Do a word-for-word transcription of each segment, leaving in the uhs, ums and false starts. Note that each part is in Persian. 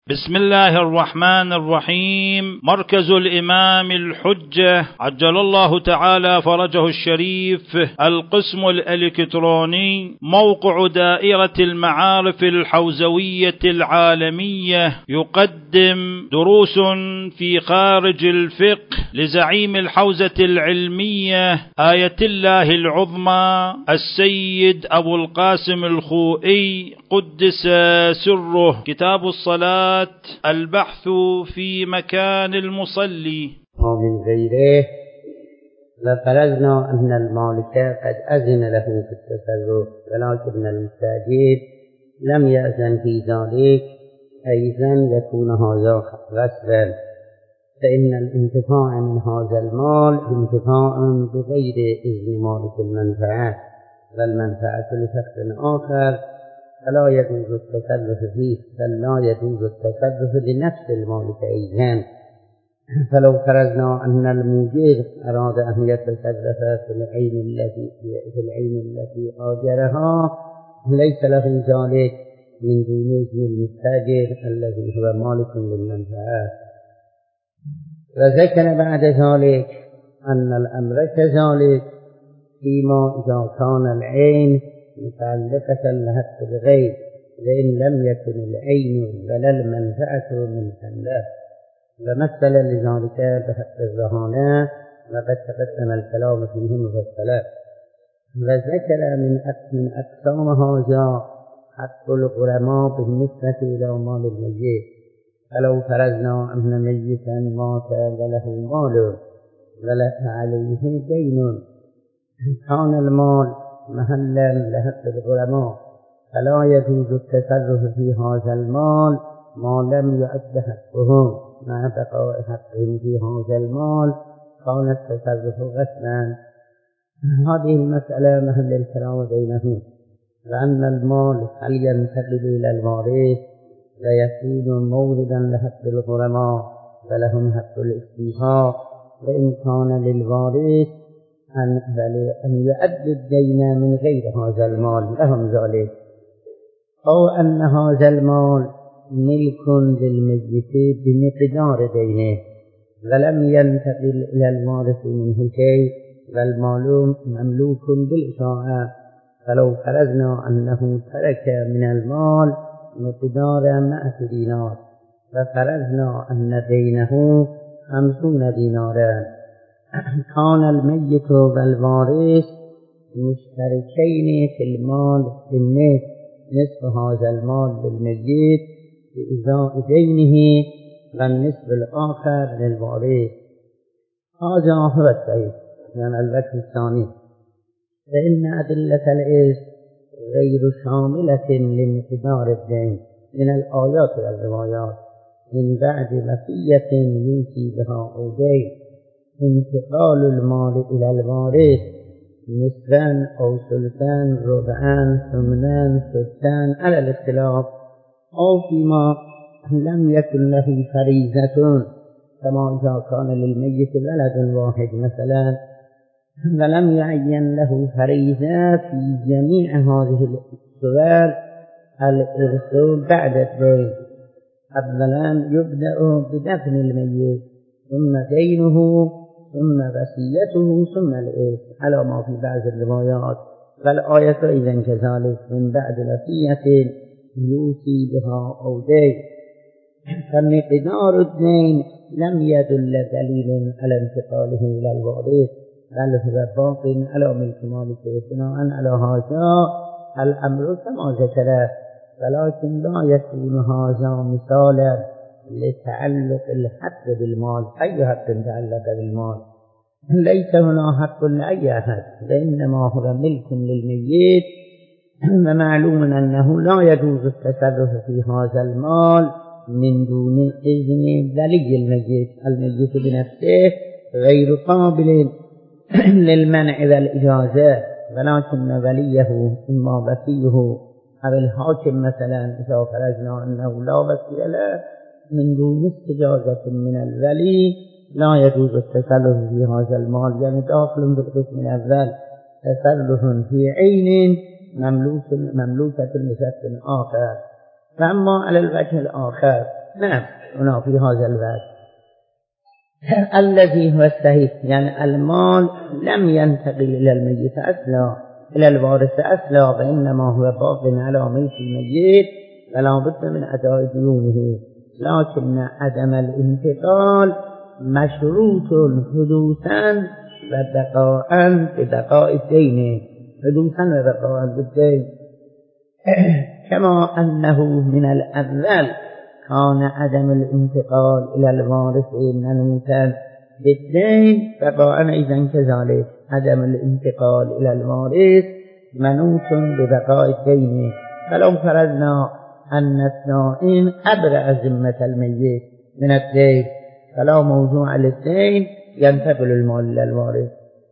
بسم الله الرحمن الرحيم. مركز الإمام الحجة عجل الله تعالى فرجه الشريف، القسم الإلكتروني، موقع دائرة المعارف الحوزوية العالمية، يقدم دروس في خارج الفقه لزعيم الحوزة العلمية آية الله العظمى السيد أبو القاسم الخوئي قدس سره. كتاب الصلاة، البحث في مكان المصلي. ومن غيره. وفرضنا أن المالك قد أذن له في التصرف، ولكن المستأجر لم يأذن في ذلك، أيضا يكون هذا غصبا، فإن الانتفاع من هذا المال انتفاع بغير إذن مالك المنفعة، والمنفعة لشخص آخر فلا يجوز التصرف فيه، بل لا يجوز التصرف لنفس المالك أيضا. فلو فرضنا أن الموجر أراد أن يتصرف في العين التي في العين التي آجرها، ليس له ذلك من دون إذن المستأجر الذي هو مالك للمنفعة. وذكر بعد ذلك أن الأمر كذلك فيما إذا كان العين متعلقة لحق الغير، لأن لم يكن العين ولا المنفعة ملكا له. ومثل لذلك بحق الرهانة، وقد تقدم الكلام فيه مفصلا. وذكر من من أقسام هذا حق الغرماء بالنسبة إلى مال الميت. فلو فرضنا أن ميتا مات وله مال وله عليه دين، كان المال محلا لحق الغرماء، فلا يجوز التصرف في هذا المال ما لم يؤد حقه. مع بقاء حقهم في هذا المال كان التصرف غصبا. هذه المسألة محل الكلام بينهم، لأن المال هل ينتقل إلى الوارث ويكون موردا لحق الغرماء ولهم حق الاستيفاء، وإن كان للوارث أن أن يؤدي الدين من غير هذا المال لهم ذلك، أو أن هذا المال ملك للميت بمقدار دينه ولم ينتقل إلى الوارث منه شيء، والمال مملوك بالإشاعة. فلو فرضنا أنه ترك من المال مقدار مئة دينار، وفرضنا أن دينه خمسون دينارا، كان الميت والوارث مشتركين في المال بالنصف، نصف هذا المال للميت بإزاء دينه والنصف الآخر للوارث. هذا هو الصحيح. يعني الوجه الثاني، فإن أدلة الإرث غير شاملة لمقدار الدين من الآيات والروايات، من بعد وصية يوصي بها أو دين، انتقال المال إلى الوارث نصفان أو ثلثان ربعان ثمنان سدسان على الاختلاف، أو فيما لم يكن له فريضة، كما إذا كان للميت ولد واحد مثلا ولم يعين له فريضة في جميع هذه الصور، الإرث بعد الدين. أولا يبدأ بدفن الميت، ثم دينه، ثم وصيته، ثم الإرث على ما في بعض الروايات. فالآية إذن كذلك، من بعد وصية يوصي بها أو دين. فمقدار الدين لم يدل دليل على انتقاله إلى الوارث، بل هو باق على ملك مالكه. بناء على هذا الأمر كما ذكر، ولكن لا يكون هذا مثالا لتعلق الحق بالمال. أي حق تعلق بالمال؟ ليس هنا حق لأي أحد، وإنما هو ملك للميت، ومعلوم أنه لا يجوز التصرف في هذا المال من دون إذن ولي الميت. الميت بنفسه غير قابل للمنع والإجازة، ولكن وليه إما وكيه أو الحاكم مثلا، إذا فرضنا أنه لا وكيل له من دون استجازة من الولي لا يجوز التصرف في هذا المال. يعني داخل بالقسم الأول تصرف في عين مملوكة لشخص آخر. فأما على الوجه الآخر نعم ينافي هذا الوجه. الذي هو الصحيح يعني المال لم ينتقل إلى الميت أصلا، إلى الوارث أصلا، وإنما هو باق على ميت الميت فلا بد من أداء ديونه، لكن عدم الانتقال مشروط حدوثا وبقاء ببقاء الدين، حدوثا وبقاء بالدين، كما أنه من الأول كان عدم الانتقال إلى الوارث منوطا بالدين، بقاء أيضا كذلك عدم الانتقال إلى الوارث منوط ببقاء الدين. فلو فرضنا أن الثائن أبرأ ذمة الميت من الدين فلا موضوع للدين، ينتقل المال إلى الوارث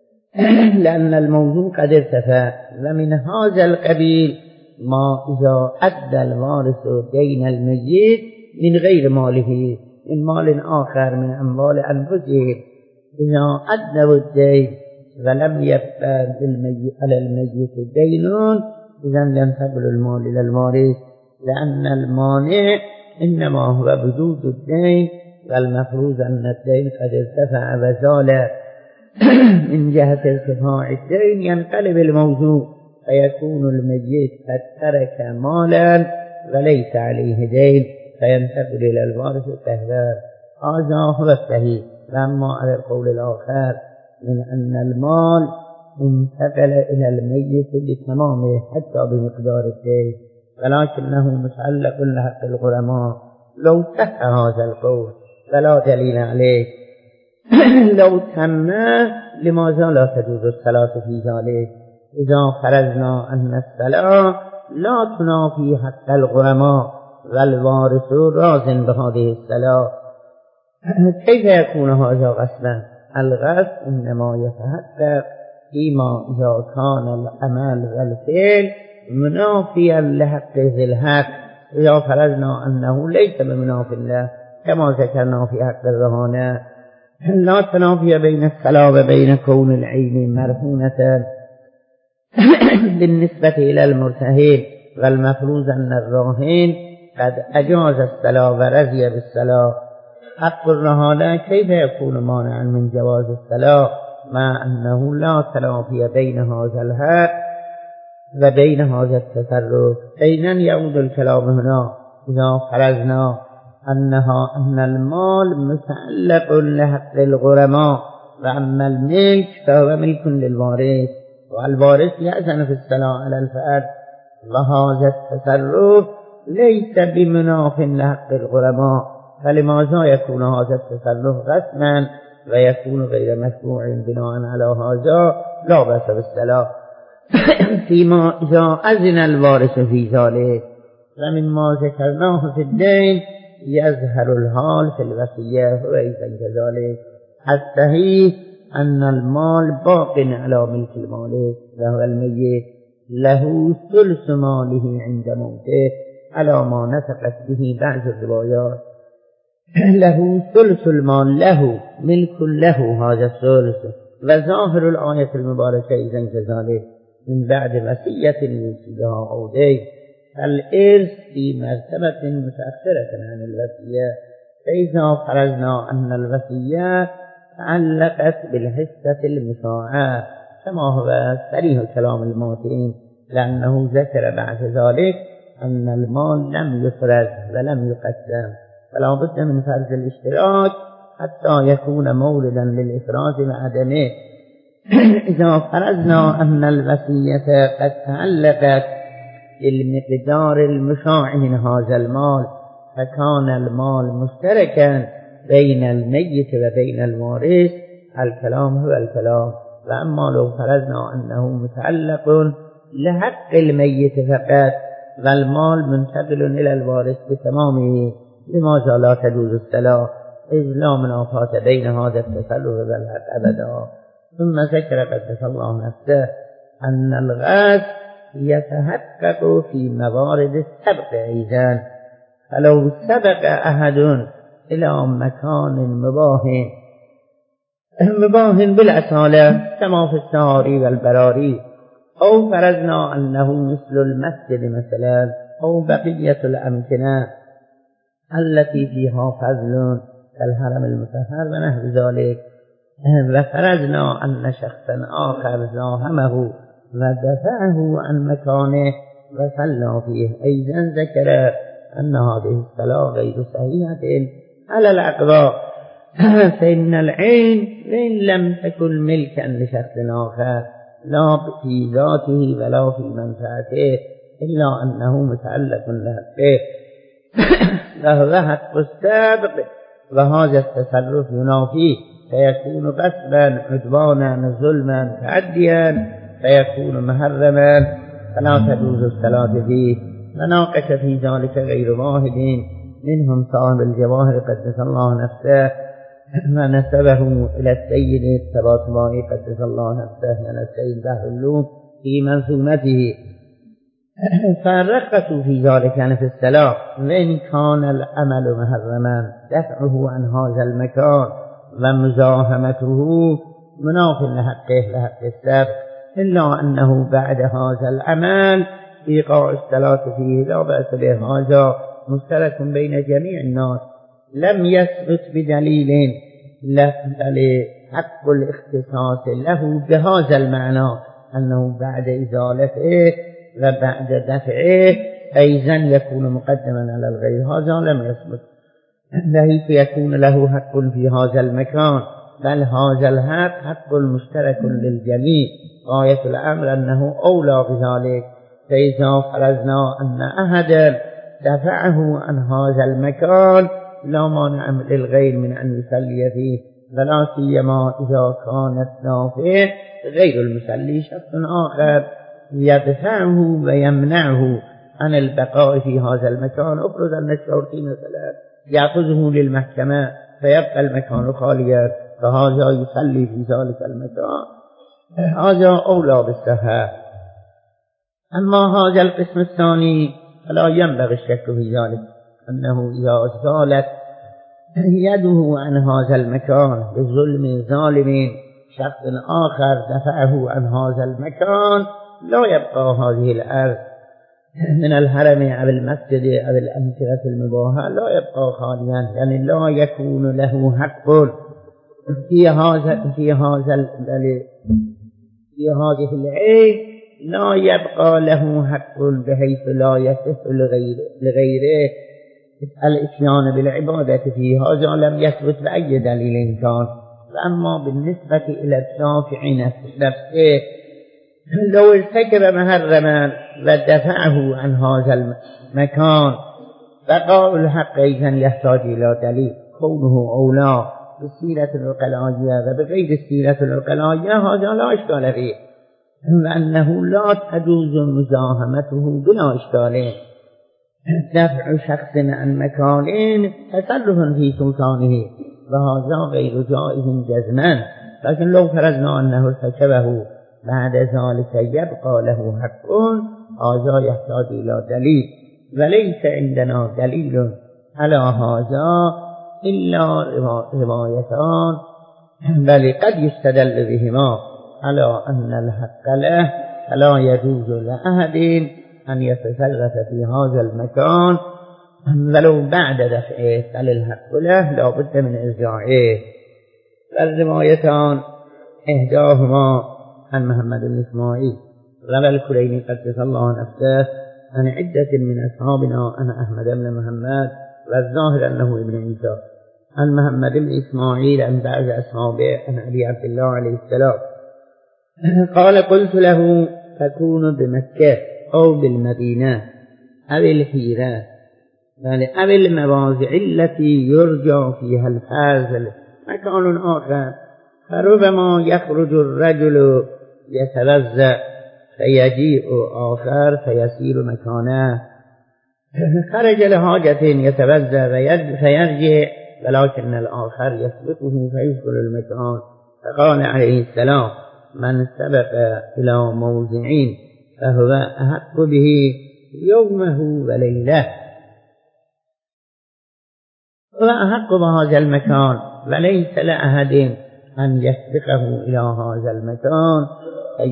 لأن الموضوع قد ارتفع. ومن هذا القبيل ما إذا أدى الوارث دين الميت من غير ماله، من مال آخر من أموال أنفسهم، إذا أدوا الدين ولم يبقى على الميت دين إذن ينتقل المال إلى الوارث، لأن المانع إنما هو وجود الدين، والمفروض أن الدين قد ارتفع وزال. من جهة ارتفاع الدين ينقلب الموضوع فيكون الميت قد ترك مالا وليس عليه دين فينتقل إلى الوارث التهذار. هذا هو الصحيح. وأما على القول الآخر من أن المال انتقل إلى الميت بتمامه حتى بمقدار الدين، ولكنه متعلق لحق الغرماء، لو صح هذا القول ولا دليل عليه لو تم لماذا لا تجوز الصلاة في ذلك؟ إذا فرضنا أن الصلاة لا تنافي حق الغرماء والوارث راض بهذه الصلاة، كيف يكون هذا غصبا؟ الغصب إنما يتحقق فيما إذا كان العمل والفعل منافيا لحق ذي الحق. إذا فرضنا أنه ليس بمناف الله كما ذكرنا في حق الرهانة، لا تنافي بين الصلاة وبين كون العين مرهونة بالنسبة إلى المرتهن، والمفروض أن الراهن قد أجاز الصلاة ورضي بالصلاة. حق الرهانة كيف يكون مانعا من جواز الصلاة مع أنه لا تنافي بين هذا الحق وبين هذا التصرف؟ أين يعود الكلام هنا؟ إذا فرضنا أنها أن المال متعلق لحق الغرماء، وأما الملك فهو ملك للوارث، والوارث يأذن في الصلاة على الفرد، وهذا التصرف ليس بمناف لحق الغرماء، فلماذا يكون هذا التصرف رسما ويكون غير مشروع بناء على هذا لا بأس بالصلاة فيما إذا أذن الوارث في ذلك؟ ومما ذكرناه في الدين يظهر الحال في الوصية وأيضا كذلك. الصحيح أن المال باق على ملك المالك وهو الميت، له ثلث ماله عند موته على ما نطقت به بعض الروايات، له ثلث المال، له ملك له هذا الثلث. وظاهر الآية المباركة إذن كذلك من بعد وصية يوصيها أو دين. الإرث في مرتبة متأخرة عن الوصية، فإذا فرضنا أن الوصية تعلقت بالحصة المشاعة كما هو صريح كلام الموتين، لأنه ذكر بعد ذلك أن المال لم يفرز ولم يقسم، فلا بد من فرض الاشتراك حتى يكون مولدا للإفراز وعدمه. إذا فرضنا أن الوصية قد تعلقت بالمقدار المشاع من هذا المال فكان المال مشتركا بين الميت وبين الوارث، الكلام هو الكلام. وأما لو فرضنا أنه متعلق لحق الميت فقط والمال منتقل إلى الوارث بتمامه، لماذا لا تجوز الصلاة؟ إذ لا منافاة بين هذا التصرف والحق أبدا. ثم ذكر قدس الله نفسه أن الغاز يتحقق في موارد السبق أيضا، فلو سبق أحد إلى مكان مباه مباه بالأصالة كما في السهاري والبراري، أو فرضنا أنه مثل المسجد مثلا أو بقية الأمكنة التي فيها فضل كالحرم المطهر ونحو ذلك. وفرضنا أن شخصا آخر زاحمه ودفعه عن مكانه وصلى فيه. أيضا ذكر أن هذه الصلاة غير صحيحة على الأقضاء، فإن العين وإن لم تكن ملكا لشخص آخر لا في ذاته ولا في منفعته إلا أنه متعلق لحقه وهو حق السابق، وهذا التصرف ينافيه فيكون غصبا عدوانا ظلما تعديا فيكون محرما فلا تجوز الصلاة فيه. وناقش في ذلك غير واحد منهم صاحب الجواهر قدس الله نفسه ونسبه إلى السيد الطباطبائي قدس الله نفسه يعني السيد بحر اللوم في منظومته، فرقصوا في ذلك يعني في الصلاة. وإن كان العمل محرما دفعه عن هذا المكان ومزاحمته مناف لحقه لحق السابق، إلا أنه بعد هذا العمل إيقاع الصلاة فيه لا بأس به، هذا مشترك بين جميع الناس لم يثبت بدليل بل حق الاختصاص له بهذا المعنى أنه بعد إزالته وبعد دفعه أيضا يكون مقدما على الغير، هذا لم يثبت بحيث يكون له حق في هذا المكان، بل هذا الحق حق مشترك للجميع. غاية الأمر أنه أولى بذلك. فإذا فرضنا أن أحدا دفعه عن هذا المكان لا مانع للغير من أن يصلي فيه، ولا سيما إذا كان الدافع غير المصلي شخص آخر يدفعه ويمنعه عن البقاء في هذا المكان. أفرض أن الشرطي مثلا يأخذه للمحكمة فيبقى المكان خاليا، فهذا يصلي في ذلك المكان، هذا أولى بالصحة. أما هذا القسم الثاني فلا ينبغي الشك في ذلك، أنه إذا زالت يده عن هذا المكان بظلم ظالم شخص آخر دفعه عن هذا المكان لا يبقى هذه الأرض من الحرم أو المسجد أو الأمكنة المباحة لا يبقى خاليا، يعني لا يكون له حق في هذا في هذا في هذه العين، لا يبقى له حق بحيث لا يصح لغيره, لغيره الاتيان بالعبادة فيه. هذا لم يثبت بأي دليل كان. أما بالنسبة إلى الدافع نفسه لو ارتكب محرما ودفعه عن هذا المكان بقاء الحق إذا يحتاج إلى دليل، كونه أولى بالسيرة العقلائية وبغير السيرة العقلائية هذا لا إشكال فيه، لأنه لا تجوز مزاحمته بلا إشكال. دفع شخص عن مكان تصرف في سلطانه وهذا غير جائز جزما، لكن لو فرضنا أنه ارتكبه بعد ذلك يبقى له حق هذا يحتاج إلى دليل، وليس عندنا دليل على هذا إلا روايتان، بل قد يستدل بهما على أن الحق له فلا يجوز لأحد أن يتصرف في هذا المكان ولو بعد دفعه، بل الحق له لا بد من إرجاعه. الروايتان إحداهما عن محمد بن إسماعيل روى الكليني قدس الله نفسه عن عدة من أصحابنا أنا أحمد بن محمد والظاهر أنه ابن عيسى عن محمد بن إسماعيل عن بعض أصحابه عن أبي عبد الله عليه السلام قال قلت له تكون بمكة أو بالمدينة أو الحيرة يعني أو المواضع التي يرجى فيها الفاز مكان آخر، فربما يخرج الرجل يتوزع فيجيء آخر فيسير مكانه، خرج لحاجة يتوزع فيرجع ولكن الآخر يسبقه فيدخل المكان. فقال عليه السلام من سبق إلى موضع فهو أحق به يومه وليله، هو أحق بهذا المكان وليس لأحد أن يسبقه إلى هذا المكان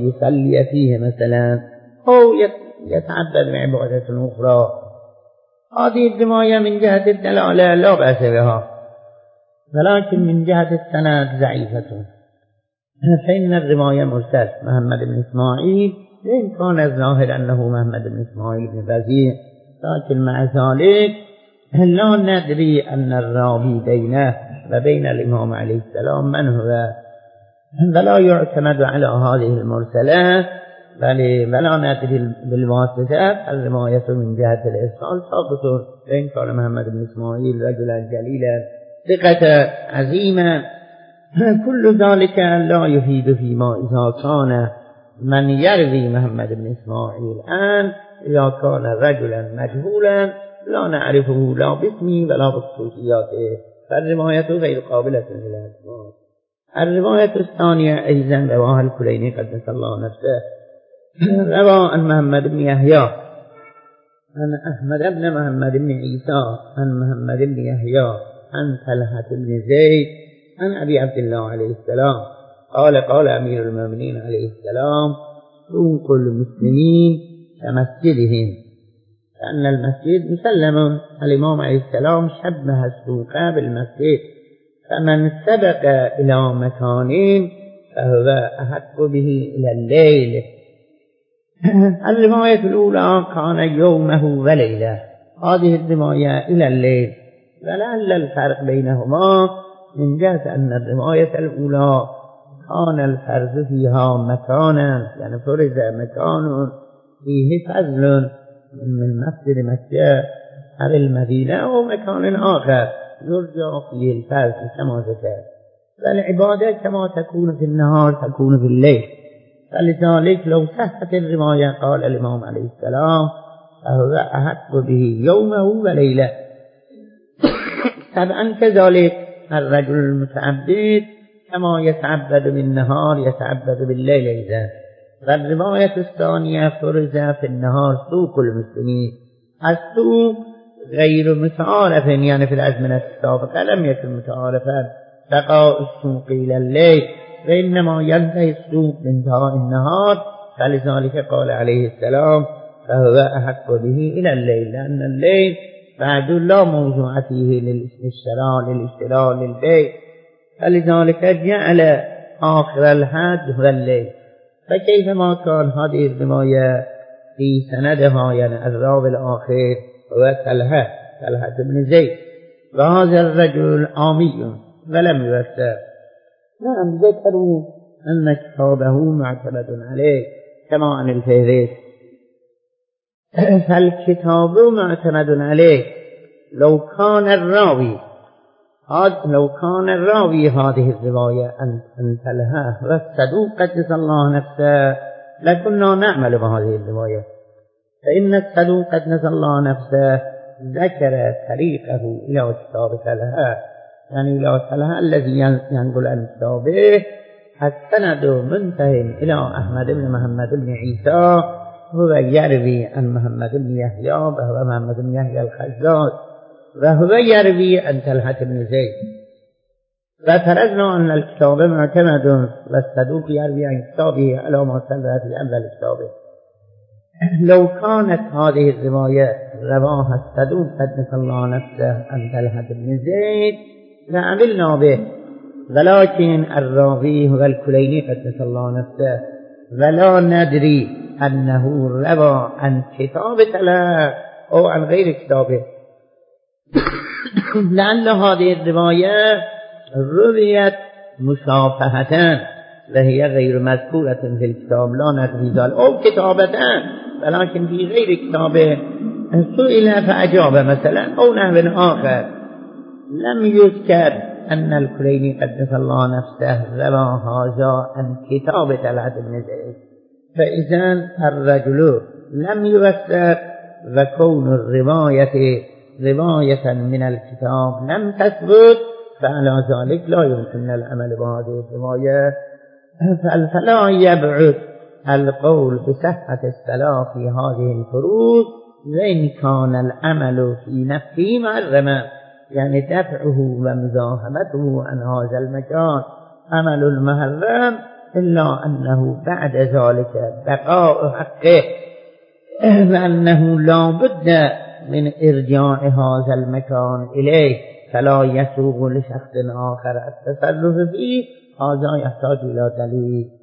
فيصلي فيه مثلا أو يتعبد بعبادة أخرى هذه الرواية من جهة الدلالة لا بأس بها، ولكن من جهة السند ضعيفة، فإن الرواية مرسل محمد بن إسماعيل، وإن كان الظاهر أنه محمد بن إسماعيل بن بزيع، لكن مع ذلك لا ندري أن الراوي بينه وبين الإمام عليه السلام من هو، ولا يعتمد على هذه المرسلة، بل ولا ندري بالواسطة. الرواية من جهة الإرسال ثابت، وإن كان محمد بن إسماعيل رجلا جليلا ثقة عظيما، كل ذلك لا يفيد فيما إذا كان من يروي محمد بن إسماعيل أن إذا كان رجلا مجهولا لا نعرفه لا باسمه ولا بخصوصياته، فالرواية غير قابلة للاعتماد. الرواية الثانية أيضا رواها الكليني قدس الله نفسه، روى عن محمد بن يحيى عن أحمد بن محمد بن عيسى عن محمد بن يحيى عن طلحة بن زيد عن أبي عبد الله عليه السلام قال قال أمير المؤمنين عليه السلام: سوق المسلمين كمسجدهم، لأن المسجد مسلم. الإمام عليه السلام شبه السوق بالمسجد، فمن سبق إلى مكان فهو أحق به إلى الليل. الرواية الأولى كان يومه وليلة، هذه الرواية إلى الليل، ولعل الفرق بينهما من جهة أن الرواية الأولى كان الفرز فيها مكانا، يعني فرز مكان فيه فضل من مسجد مكة على المدينة أو مكان آخر يرجع فيه الفرز كما ذكر، فالعبادة كما تكون في النهار تكون في الليل، فلذلك لو صحت الرواية قال الإمام عليه السلام فهو أحق به يومه وليلة. طبعا كذلك الرجل المتعبد كما يتعبد بالنهار يتعبد بالليل أيضا. والرواية الثانية فرز في النهار سوق المسلمين. السوق غير متعارف، يعني في الأزمنة السابقة لم يكن متعارفا بقاء السوق إلى الليل، وإنما ينتهي السوق بانتهاء النهار، فلذلك قال عليه السلام فهو أحق به إلى الليل، لأن الليل بعد لا موضوع فيه للاشتراء للاشتراء للبيع، فلذلك جعل آخر الحد هو الليل. فكيفما كان هذه الرواية في سندها يعني الراوي الآخر هو طلحة طلحة بن زيد، وهذا الرجل عامي ولم يفسر. نعم ذكروا أن كتابه معتمد عليه كما عن الفهرست، فالكتاب معتمد عليه. لو كان الراوي لو كان الراوي هذه الرواية أن طلحة والصدوق قدس الله نفسه لكنا نعمل بهذه الرواية، فإن الصدوق قدس الله نفسه ذكر طريقه إلى كتاب طلحة، يعني إلى طلحة الذي ينقل عن كتابه السند منتهي إلى أحمد بن محمد بن عيسى، هو يروي عن محمد بن يحيى وهو محمد بن يحيى الخزاز، وهو يروي عن طلحة بن زيد. ففرضنا أن الكتاب معتمد والصدوق يروي عن كتابه على ما سبق في أول كتابه. لو كانت هذه الرواية رواها الصدوق قدس الله نفسه عن طلحة بن زيد لعملنا به، ولكن الراوي هو الكليني قدس الله نفسه، ولا ندري أنه روى عن كتاب طلحة أو عن غير كتابه، لأن هذه الرواية رويت مشافهة وهي غير مذكورة في الكتاب، لا ندري ذلك، أو كتابة ولكن في غير كتابه سئل فأجاب مثلا، أو نحو آخر لم يذكر أن الكليني قدس الله نفسه روى هذا عن كتاب طلحة بن زيد، فإذا الرجل لم يوثق، وكون الرواية رواية من الكتاب لم تثبت، فعلى ذلك لا يمكن العمل بهذه الرواية، فلا يبعد القول بصحة الصلاة في هذه الفروض، وإن كان العمل في نفسه محرما، يعني دفعه ومزاحمته عن هذا المكان عمل المحرم، إلا أنه بعد ذلك بقاء حقه، وأنه لا بد من ارجاع هذا المكان إليه فلا يسوغ لشخص آخر التصرف فيه، هذا يحتاج إلى دليل.